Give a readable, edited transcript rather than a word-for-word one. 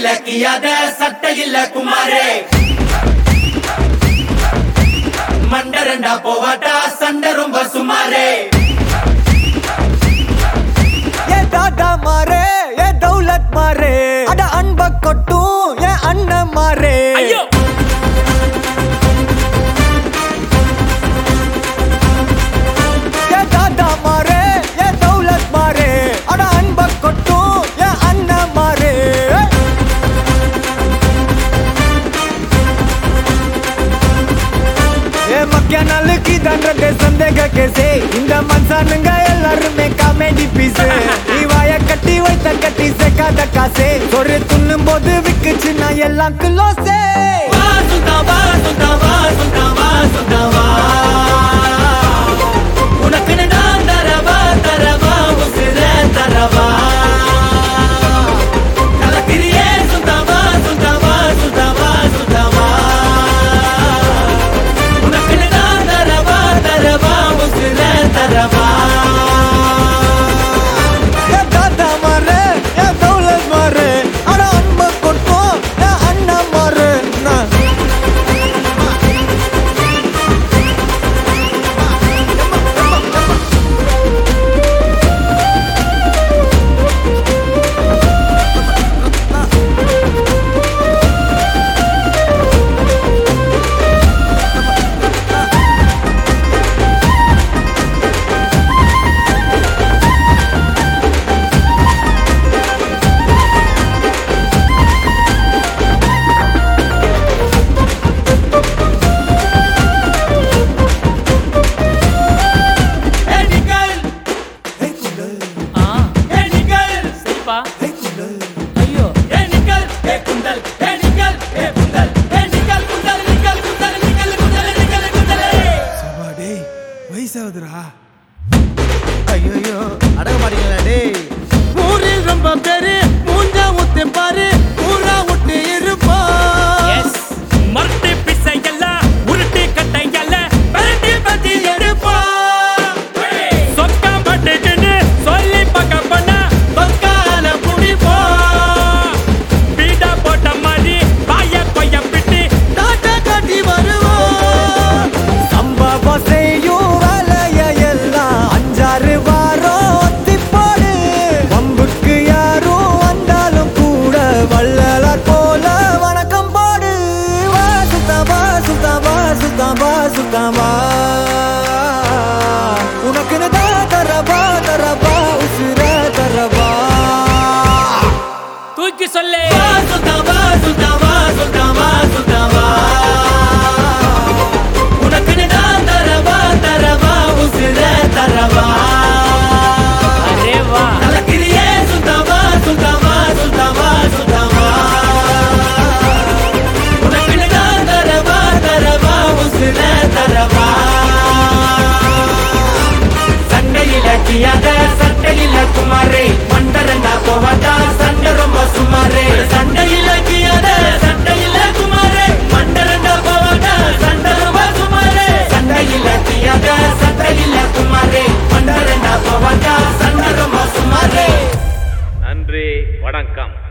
இல்ல கியாத சட்டை இல்ல குமாரே மண்டரண்டா போவாட்டா சண்டை ரொம்ப சுமாரே ஏ தாதா மாரே ஏ தௌலத் மாரே அட அன்ப கொட்டும் ஏ அண்ணன் மாரே ஏ தாதா மாரே ஏ தௌலத் மாரே அட அன்ப கொட்டும் ஏ அண்ணன் மாரே ஏ மக்கிய நாளுக்கு தண்டத்தை சந்தேக கேசே இந்த மனுஷனுங்க எல்லாருமே காமெடி பீஸ் நீ வாய கட்டி வைத்த கட்டி சேர்க்காத காசே ஒரு துண்ணும் போது விக்குச்சு நான் எல்லாம் கிலோசே சுத்தாவா சுத்தாவா சுத்தாவா சுத்தாவா உனக்குன்னு நான் தரவா தரவா உசுர தரவா கலக்கிறியே சுத்தாவா சுத்தாவா சுத்தாவா சுத்தாவா உனக்குன்னு நான் தரவா தரவா உசுர தரவா ஏ தாத்தா மாரே ஏ தௌலத் மாரே அட அன்ப கொட்டும் ஏ அண்ணன் மாரே ஐயோ அடங்க மாட்டீங்களா டேய் ஊரில் ரொம்ப பேரு மூஞ்சா ஊத்து பாரு ஊரா விட்டு இருப்பா மரட்டு பிசையல்ல உருட்டு கட்டையல்ல பரட்டி பத்தி எடுப்பா சொக்கா பட்டுக்குன்னு சொல்லி பக்க பண்ண பக்கால புடிப்பா பீடா போட்ட மாதிரி பாய கொய்ய பிட்டு டாட்டா காட்டி வருவோம் சம்பவம் செய்யும் வேலைய எல்லாம் அஞ்சாறு வாரம் ஒத்திப்பாடு வம்புக்கு யாரும் வந்தாலும் கூட வள்ளலார் போல வணக்கம் பாடு வா சுத்தமா சுத்தமா சுத்தமா சுத்தமா உனக்குன்னு தான் தரவா தரவா உசுர தரவா தூக்கி சொல்லு சுத்தாவா சுத்தாவா சுத்தாவா சுத்தாவா உனக்குன்னு நான் தரவா தரவா உசுர தரவா அரே வா கலக்கிறியே சுத்தாவா சுத்தாவா சுத்தாவா சுத்தாவா உனக்குன்னு நான் தரவா தரவா உசுர தரவா சண்டையில கியாத சட்டையில குமாரே மண்டரண்டா போவாட்டா சண்டை ரொம்ப சுமாரே சண்டையில கியாத சட்டையில குமாரே மண்டரண்டா போவாட்டா சண்டை ரொம்ப சுமாரே சண்டையில கியாத சட்டையில குமாரே மண்டரண்டா போவாட்டா சண்டை ரொம்ப சுமாரே நன்றி வணக்கம்.